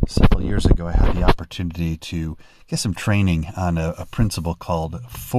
Several years ago, I had the opportunity to get some training on a principle called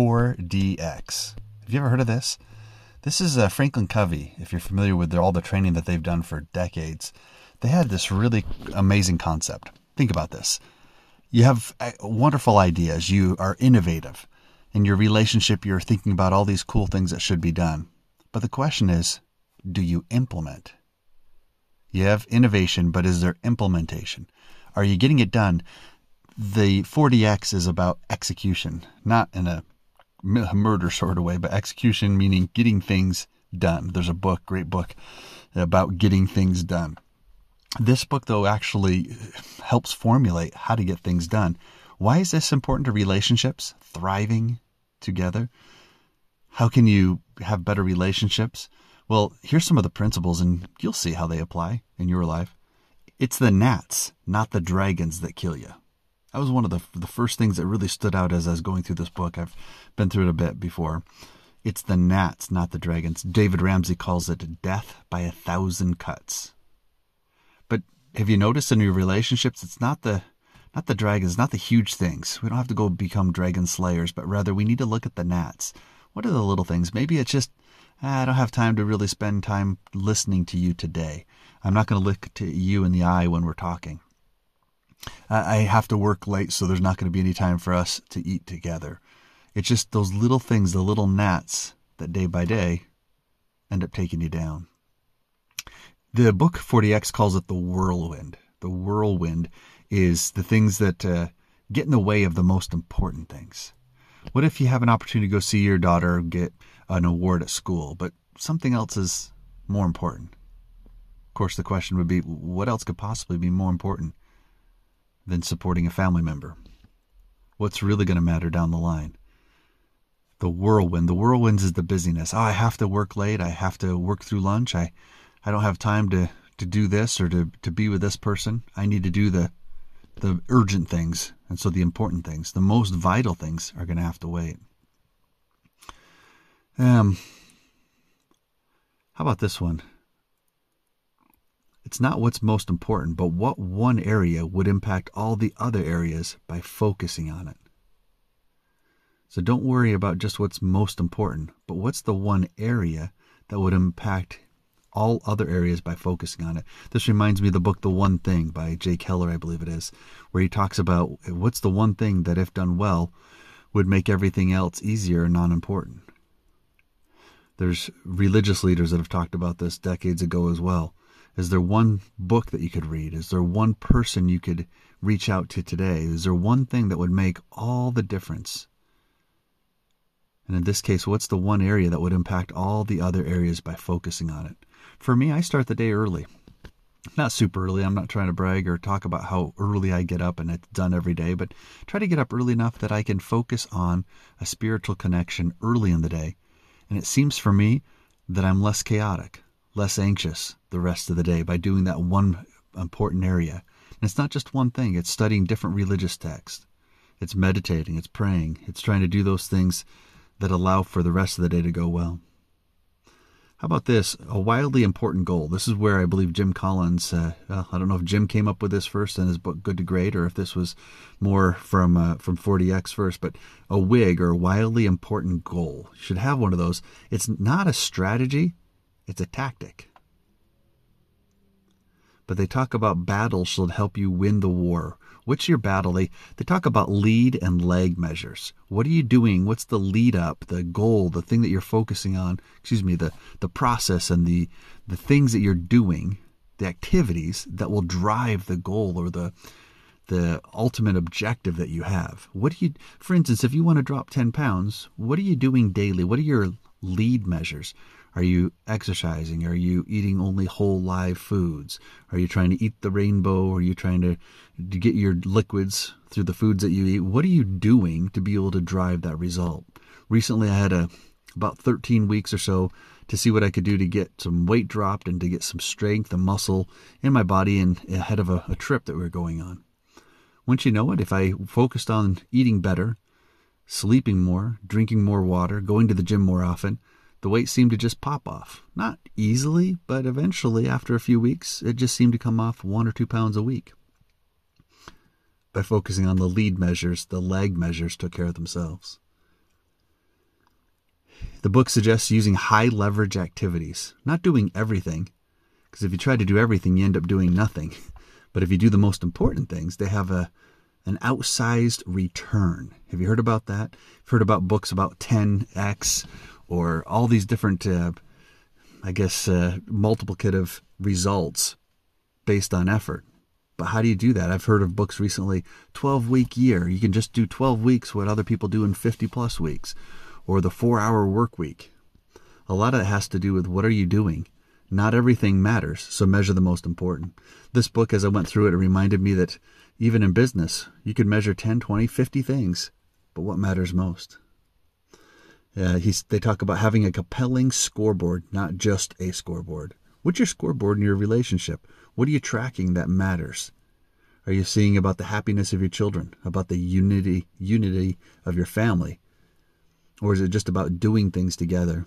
4DX. Have you ever heard of this? This is Franklin Covey. If you're familiar with all the training that they've done for decades, they had this really amazing concept. Think about this. You have wonderful ideas. You are innovative. In your relationship, you're thinking about all these cool things that should be done. But the question is, do you implement? You have innovation, but is there implementation? Are you getting it done? The 4DX is about execution, not in a murder sort of way, but execution meaning getting things done. There's a book, great book, about getting things done. This book, though, actually helps formulate how to get things done. Why is this important to relationships? Thriving together? How can you have better relationships? Well, here's some of the principles, and you'll see how they apply in your life. It's the gnats, not the dragons, that kill you. That was one of the first things that really stood out as I was going through this book. I've been through it a bit before. It's the gnats, not the dragons. David Ramsey calls it death by 1,000 cuts. But have you noticed in your relationships, it's not the dragons, not the huge things. We don't have to go become dragon slayers, but rather we need to look at the gnats. What are the little things? Maybe it's just, I don't have time to really spend time listening to you today. I'm not going to look to you in the eye when we're talking. I have to work late, so there's not going to be any time for us to eat together. It's just those little things, the little gnats, that day by day end up taking you down. The book 4DX calls it the whirlwind. The whirlwind is the things that get in the way of the most important things. What if you have an opportunity to go see your daughter get an award at school, but something else is more important? Of course, the question would be, what else could possibly be more important than supporting a family member? What's really going to matter down the line? The whirlwind. The whirlwinds is the busyness. I have to work late. I have to work through lunch. I don't have time to do this or to be with this person. I need to do the urgent things. And so the important things, the most vital things, are going to have to wait. How about this one? It's not what's most important, but what one area would impact all the other areas by focusing on it. So don't worry about just what's most important, but what's the one area that would impact all other areas by focusing on it. This reminds me of the book The One Thing by Jay Keller, I believe it is, where he talks about what's the one thing that, if done well, would make everything else easier and non-important. There's religious leaders that have talked about this decades ago as well. Is there one book that you could read? Is there one person you could reach out to today? Is there one thing that would make all the difference? And in this case, what's the one area that would impact all the other areas by focusing on it? For me, I start the day early. Not super early. I'm not trying to brag or talk about how early I get up and it's done every day, but try to get up early enough that I can focus on a spiritual connection early in the day. And it seems for me that I'm less chaotic, less anxious the rest of the day by doing that one important area. And it's not just one thing. It's studying different religious texts. It's meditating. It's praying. It's trying to do those things that allow for the rest of the day to go well. How about this? A wildly important goal. This is where I believe Jim Collins, I don't know if Jim came up with this first in his book Good to Great, or if this was more from 4DX first, but a WIG, or a wildly important goal. You should have one of those. It's not a strategy, it's a tactic. But they talk about battles should help you win the war. What's your battle? They talk about lead and lag measures. What are you doing? What's the lead up, the goal, the thing that you're focusing on, the process and the things that you're doing, the activities that will drive the goal or the ultimate objective that you have. For instance, if you want to drop 10 pounds, what are you doing daily? What are your lead measures? Are you exercising? Are you eating only whole live foods? Are you trying to eat the rainbow? Are you trying to get your liquids through the foods that you eat? What are you doing to be able to drive that result? Recently, I had about 13 weeks or so to see what I could do to get some weight dropped and to get some strength and muscle in my body and ahead of a trip that we were going on. Once you know it, if I focused on eating better, sleeping more, drinking more water, going to the gym more often, the weight seemed to just pop off. Not easily, but eventually, after a few weeks, it just seemed to come off 1 or 2 pounds a week. by focusing on the lead measures. The lag measures took care of themselves. The book suggests using high leverage activities, not doing everything, because if you try to do everything, you end up doing nothing. But if you do the most important things, they have an outsized return. Have you heard about that? You've heard about books about 10x or all these different, multiplicative results based on effort. But how do you do that? I've heard of books recently, 12-week year. You can just do 12 weeks what other people do in 50-plus weeks. Or the 4-hour work week. A lot of it has to do with what are you doing? Not everything matters, so measure the most important. This book, as I went through it, it reminded me that even in business, you can measure 10, 20, 50 things, but what matters most? They talk about having a compelling scoreboard, not just a scoreboard. What's your scoreboard in your relationship? What are you tracking that matters? Are you seeing about the happiness of your children, about the unity of your family? Or is it just about doing things together?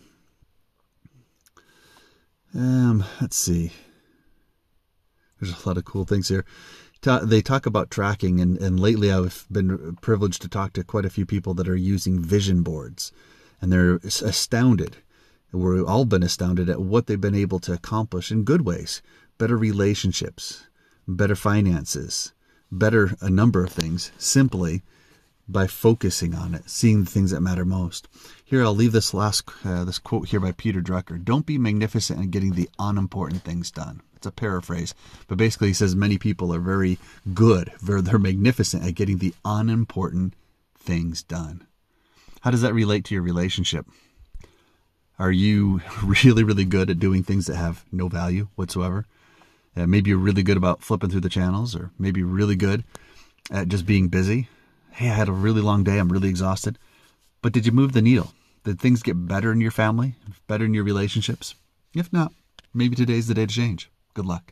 Let's see. There's a lot of cool things here. They talk about tracking, and lately I've been privileged to talk to quite a few people that are using vision boards. And they're astounded. We've all been astounded at what they've been able to accomplish in good ways. Better relationships, better finances, better a number of things, simply by focusing on it, seeing the things that matter most. Here, I'll leave this this quote here by Peter Drucker. Don't be magnificent in getting the unimportant things done. It's a paraphrase, but basically he says many people are very good, they're magnificent at getting the unimportant things done. How does that relate to your relationship? Are you really, really good at doing things that have no value whatsoever? Maybe you're really good about flipping through the channels, or maybe you're really good at just being busy. Hey, I had a really long day. I'm really exhausted. But did you move the needle? Did things get better in your family, better in your relationships? If not, maybe today's the day to change. Good luck.